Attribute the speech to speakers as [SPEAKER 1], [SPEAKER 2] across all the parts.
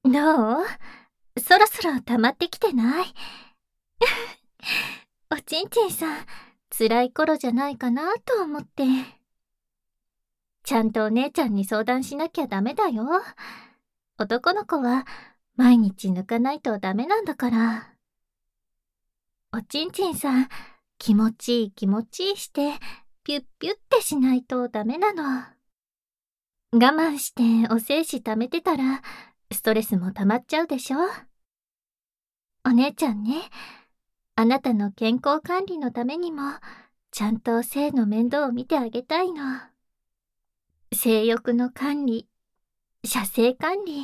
[SPEAKER 1] どう？そろそろ溜まってきてない？おちんちんさん、辛い頃じゃないかなと思って。ちゃんとお姉ちゃんに相談しなきゃダメだよ。男の子は毎日抜かないとダメなんだから。おちんちんさん、気持ちいい気持ちいいして、ピュッピュッってしないとダメなの。我慢してお精子溜めてたら、ストレスも溜まっちゃうでしょ？お姉ちゃんね、あなたの健康管理のためにも、ちゃんと性の面倒を見てあげたいの。性欲の管理、射精管理。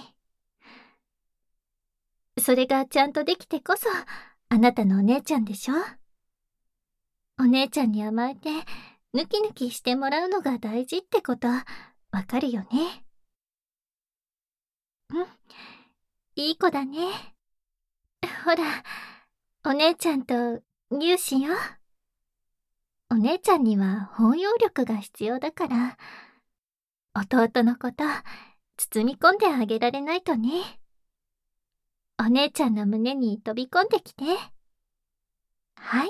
[SPEAKER 1] それがちゃんとできてこそ、あなたのお姉ちゃんでしょ？お姉ちゃんに甘えて、ヌキヌキしてもらうのが大事ってこと、わかるよね？うん、いい子だね。ほら、お姉ちゃんと乳歯よ。お姉ちゃんには包容力が必要だから、弟のこと、包み込んであげられないとね。お姉ちゃんの胸に飛び込んできて。はい。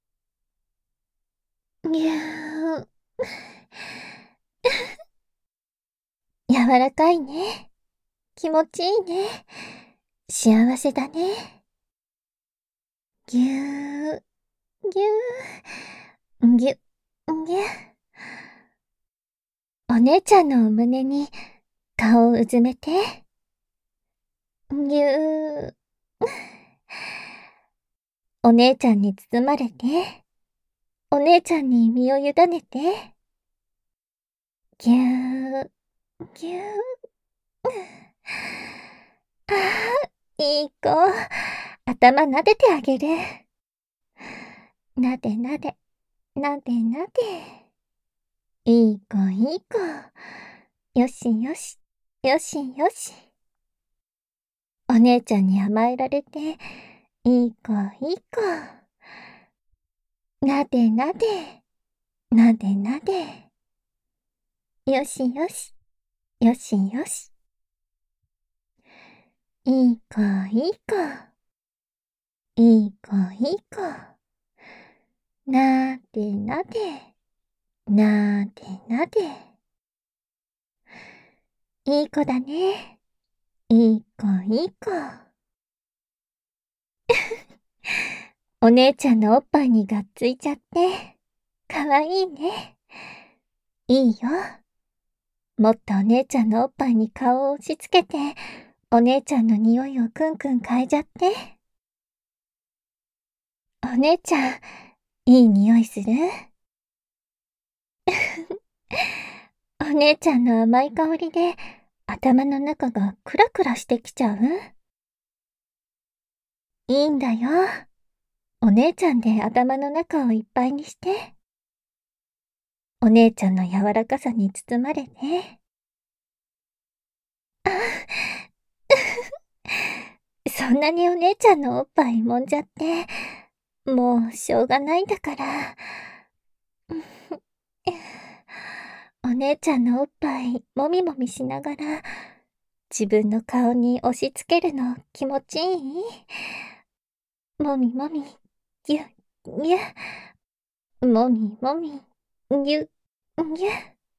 [SPEAKER 1] ぎゅー。柔らかいね。気持ちいいね。幸せだね。ぎゅー、ぎゅー、ぎゅ、ぎゅ。お姉ちゃんの胸に顔をうずめて。ぎゅー。お姉ちゃんに包まれて。お姉ちゃんに身を委ねて。ぎゅー、ぎゅー。ああ、いい子。頭撫でてあげる。なでなで、なでなで。いい子いい子。よしよし、よしよし。お姉ちゃんに甘えられて、いい子いい子。なでなで、なでなで。よしよし、よしよし。いい子いい子。いい子いい子。なでなで、なでなで。いい子だね。いい子いい子。お姉ちゃんのおっぱいにがっついちゃって、かわいいね。いいよ。もっとお姉ちゃんのおっぱいに顔を押し付けて、お姉ちゃんの匂いをくんくん嗅いじゃって。お姉ちゃん、いい匂いする？お姉ちゃんの甘い香りで、頭の中がクラクラしてきちゃう？いいんだよ。お姉ちゃんで頭の中をいっぱいにして。お姉ちゃんの柔らかさに包まれて。あ、そんなにお姉ちゃんのおっぱい揉んじゃって、もうしょうがないんだから。お姉ちゃんのおっぱいもみもみしながら、自分の顔に押し付けるの気持ちいい？もみもみ、ぎゅ、ぎゅ、もみもみ、ぎゅ、ぎゅ。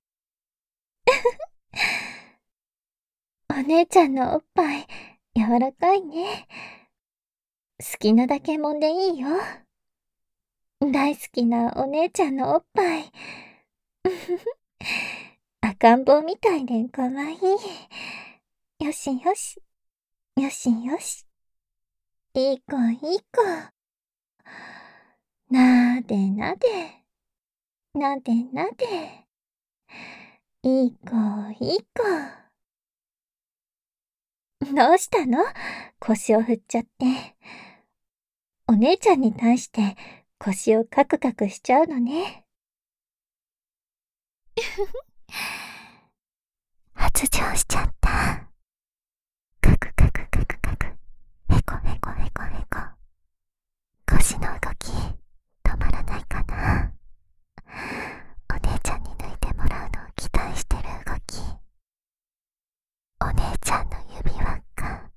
[SPEAKER 1] お姉ちゃんのおっぱい、柔らかいね。好きなだけ揉んでいいよ。大好きなお姉ちゃんのおっぱい。赤ん坊みたいでかわいい。よしよし、よしよし。いい子いい子。なでなで、なでなで。いい子いい子。どうしたの？腰を振っちゃって。お姉ちゃんに対して腰をカクカクしちゃうのね。発情しちゃった。カクカクカクカク。へこへこへこへこ。腰の動き、止まらないかな。お姉ちゃんに抜いてもらうのを期待してる動き。お姉ちゃんの指輪が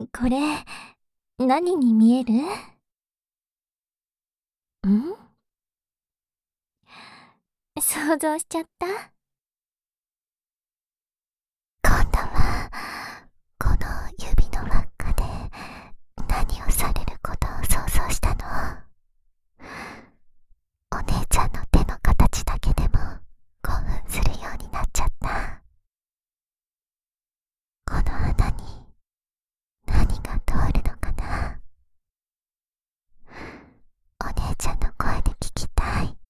[SPEAKER 1] これ、何に見える？ん？想像しちゃった？
[SPEAKER 2] 今度は、この指の輪っかで何をされることを想像したの。お姉ちゃんの手の形だけでも興奮するようになっちゃった。この穴に何が通るのかな。お姉ちゃんの声で聞きたい。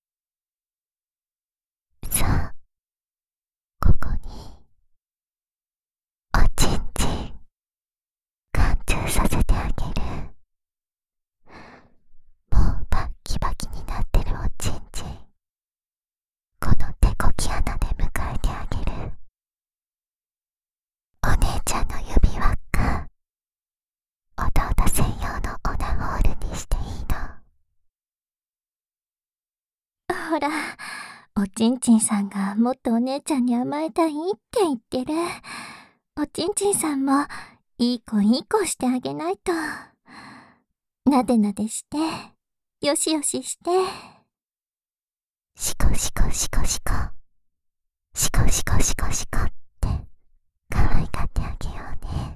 [SPEAKER 2] さあ、ここにおちんちん貫通させてあげる。もうバッキバキになってるおちんちん、この手こき穴で迎えてあげる。お姉ちゃんの指輪っか、弟専用のオナホールにしていいの。
[SPEAKER 1] ほら、おちんちんさんがもっとお姉ちゃんに甘えたいって言ってる。おちんちんさんもいい子してあげないと。なでなでして、よしよしして。
[SPEAKER 2] シコシコシコシコ、シコシコシコシコって可愛がってあげようね。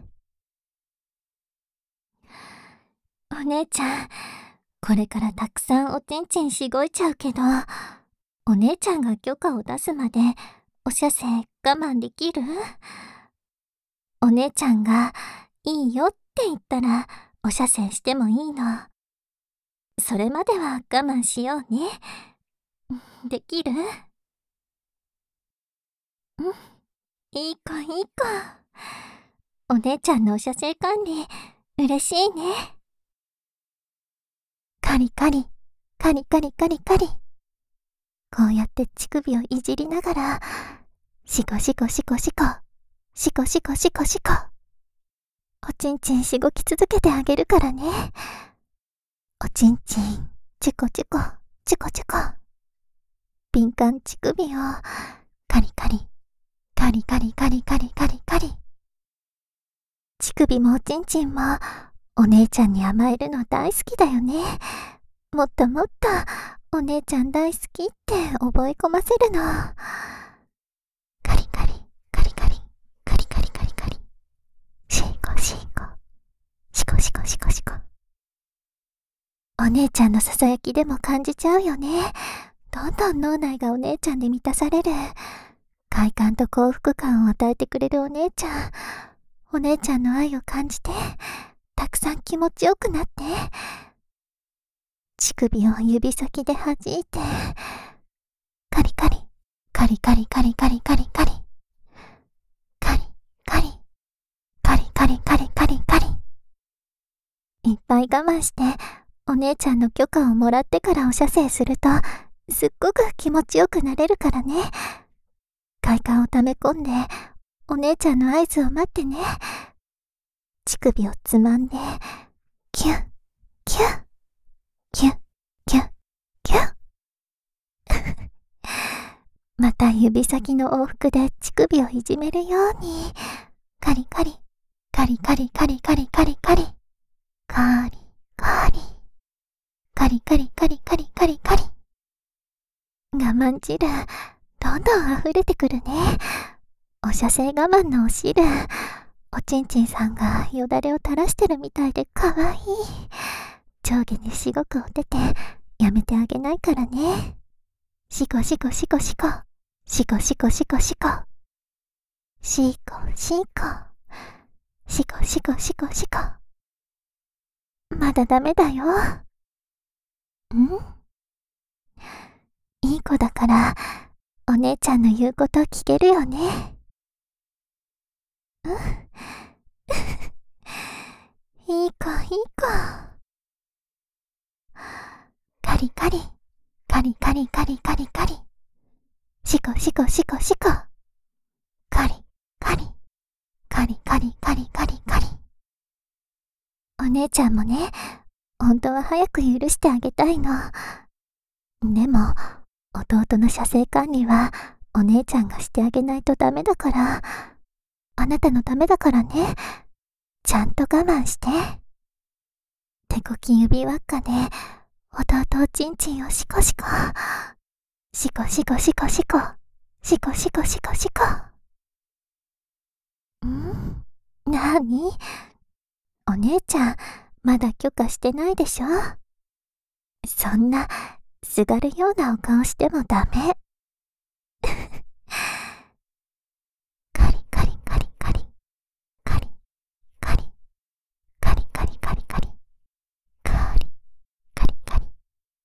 [SPEAKER 1] お姉ちゃん、これからたくさんおちんちんしごいちゃうけど、お姉ちゃんが許可を出すまでお射精我慢できる？お姉ちゃんがいいよって言ったらお射精してもいいの。それまでは我慢しようね。できる？いい子いい子。お姉ちゃんのお射精管理嬉しいね。カリカリ、カリカリカリカリ。こうやって乳首をいじりながら、シコシコシコシコ、シコシコシコシコ。おちんちんしごき続けてあげるからね。おちんちん、チコチコ、チコチコ。敏感乳首をカリカリ、カリカリカリカリカリカリ。乳首もおちんちんもお姉ちゃんに甘えるの大好きだよね。もっともっとお姉ちゃん大好きって覚え込ませるの。カリカリ、カリカリ、カリカリカリカリ。シコシコ、シコシコシコシコ。お姉ちゃんのささやきでも感じちゃうよね。どんどん脳内がお姉ちゃんで満たされる。快感と幸福感を与えてくれるお姉ちゃん。お姉ちゃんの愛を感じて、たくさん気持ちよくなって。乳首を指先で弾いて、カリカリ、カリカリカリカリカリカリ。カリカリ、カリカリカリカリカリ。いっぱい我慢して、お姉ちゃんの許可をもらってからお射精すると、すっごく気持ちよくなれるからね。快感を溜め込んで、お姉ちゃんの合図を待ってね。乳首をつまんで、キュッ、キュッ、キュッ、キュッ、キュッ。また指先の往復で乳首をいじめるように、カリカリ、カリカリカリカリカリカリ、カリカリ、カリカリカリカリカリカリ。我慢汁、どんどん溢れてくるね。お射精我慢のお汁、おちんちんさんがよだれを垂らしてるみたいでかわいい。上下にしごくおてて、やめてあげないからね。シコシコシコシコ、シコシコシコシコ、シコシコ、シコシコシコシコ。まだダメだよ。いい子だから、お姉ちゃんの言うこと聞けるよね。いい子いい子。カリカリ、カリカリカリカリカリ。シコシコシコシコ。カリカリ、カリカリカリカリカリ。お姉ちゃんもね、本当は早く許してあげたいの。でも、弟の射精管理はお姉ちゃんがしてあげないとダメだから、あなたのためだからね。
[SPEAKER 2] ちゃんと我慢して。手こき指輪っかで弟おちんちんをシコシコ。シコシコシコシコ。シコシコシコシコ。なに？お姉ちゃん、まだ許可してないでしょ？そんな、すがるようなお顔してもダメ。カリカリカリカリ。カリ、カリ、カリカリカリカリ。カリ、カリカリ。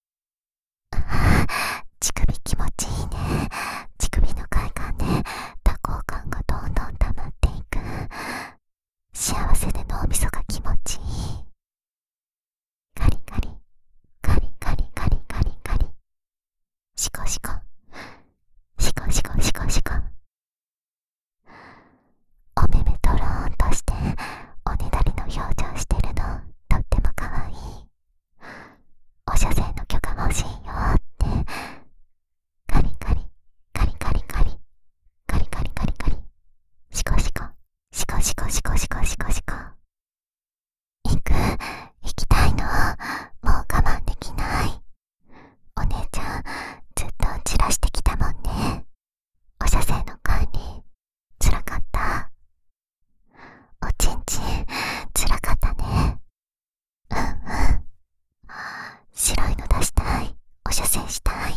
[SPEAKER 2] 乳首気持ちいいね。乳首の快感で多幸感がどんどん溜まっていく。幸せで脳みそが気持ちいい。カリカリ、カリカリカリカリカリ。シコシコ、シコシコシコシコ。お目目とろーんとしておねだりの表情してるのとってもかわいい。お射精の許可欲しいよって。カリカリカリカリカリカリカリカリカリ。シコシコシコシコシコシコシコシコ。行きたいの？もう我慢できない。お姉ちゃんずっと散らしてきたもんね。お射精の管理つらかった。おちんちんつらかったね。白いの出したい。お射精したい。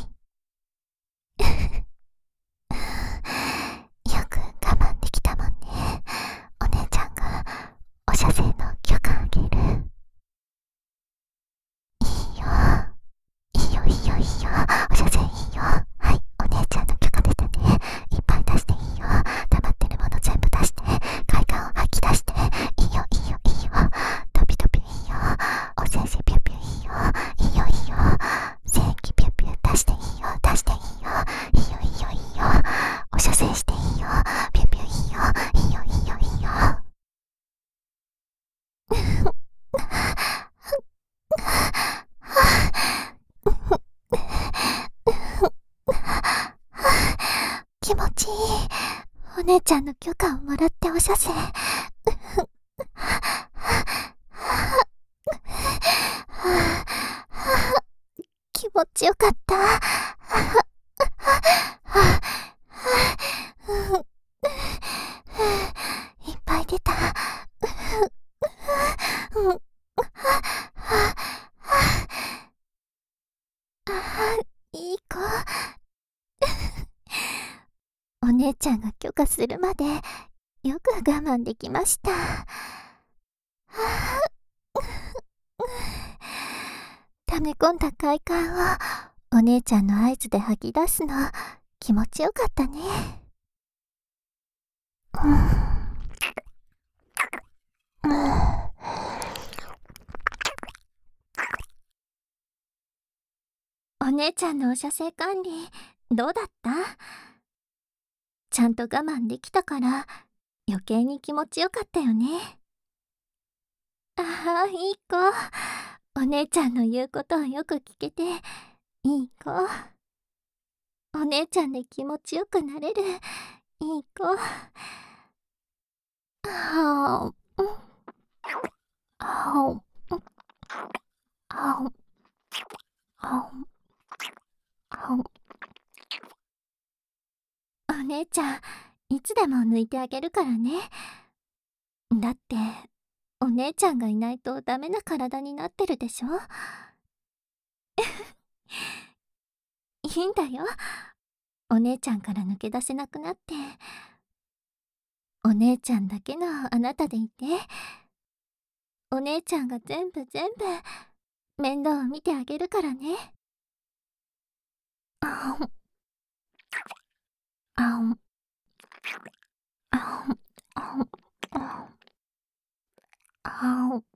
[SPEAKER 2] よく我慢できたもんね。お姉ちゃんがお射精の許可あげる。いいよ。いいよいいよいいよ。お射精いいよ。はい、お姉ちゃんの許可出たね。いっぱい出していいよ。溜まってるもの全部出して。快感を吐き出して。いいよいいよいいよ。トピトピいいよ。おせんせピュピュいいよ。いいよいいよ。精液ピュピュ出していいよ。出していいよ。いいよいいよいいよ。お射精していいよ。ピュピュいいよ。いいよいいよいいよ。気持ちいい。お姉ちゃんの許可をもらってお射精。気持ちよかった。いっぱい出た。いい子。お姉ちゃんが許可するまでよく我慢できました。溜め込んだ快感をお姉ちゃんの合図で吐き出すの気持ちよかったね。お姉ちゃんのお射精管理どうだった？ちゃんと我慢できたから余計に気持ちよかったよね。ああ、いい子。お姉ちゃんの言うことをよく聞けていい子。お姉ちゃんで気持ちよくなれるいい子。あおあおあおあおお姉ちゃんいつでも抜いてあげるからね。だってお姉ちゃんがいないとダメな体になってるでしょ。いいんだよ。お姉ちゃんから抜け出せなくなってお姉ちゃんだけのあなたでいて、お姉ちゃんが全部面倒を見てあげるからね。あおあおあおあおあお